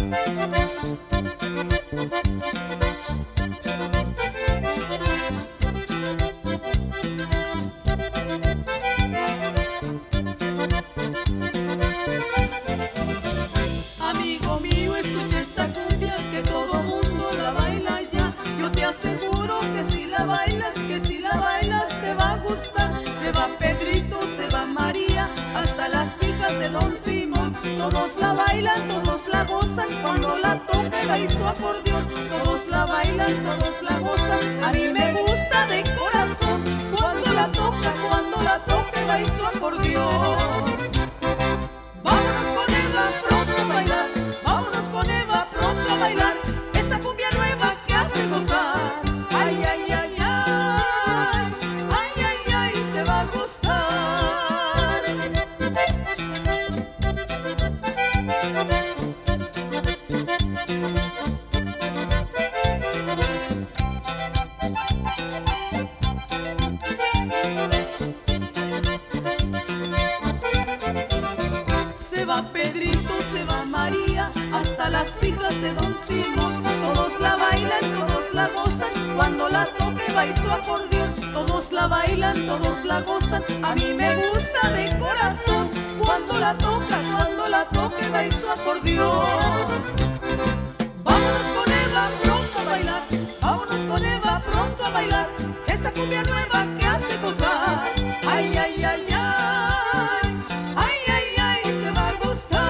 Amigo mío, escucha esta cumbia que todo mundo la baila ya. Yo te aseguro que si la bailas, te va a gustar. Se va Pedrito, se va María, hasta las hijas de Don Simón. Todos la bailan, todos la gozan, cuando la toca y va y su acordeón. Todos la bailan, todos la gozan, a mí me gusta de corazón. Cuando la toca y va y su acordeón. Vámonos con Eva pronto a bailar, vámonos con Eva pronto a bailar, esta cumbia nueva que hace gozar. Ay, ay, ay, ay, ay, ay, ay, te va a gustar. Se va Pedrito, se va María, hasta las hijas de Don Simón. Todos la bailan, todos la gozan, cuando la toca y va y su acordeón. Todos la bailan, todos la gozan, a mí me gusta de corazón. Cuando la toca y va y su acordeón. Vámonos con Eva pronto a bailar, vámonos con Eva pronto a bailar, esta cumbia nueva que hace gozar. Ay, ay, ay, ay, ay, ay, ay, te va a gustar.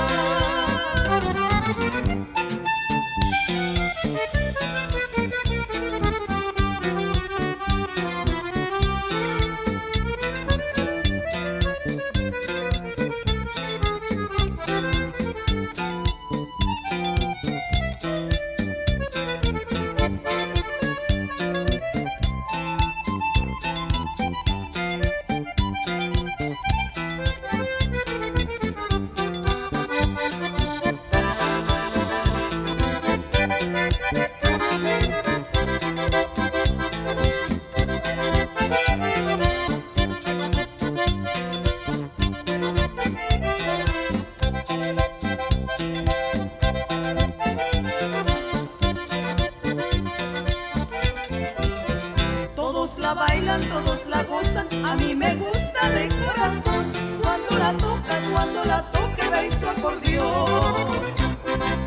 Todos la bailan, todos la gozan, a mí me gusta de corazón. Cuando la toca y va y su acordeón.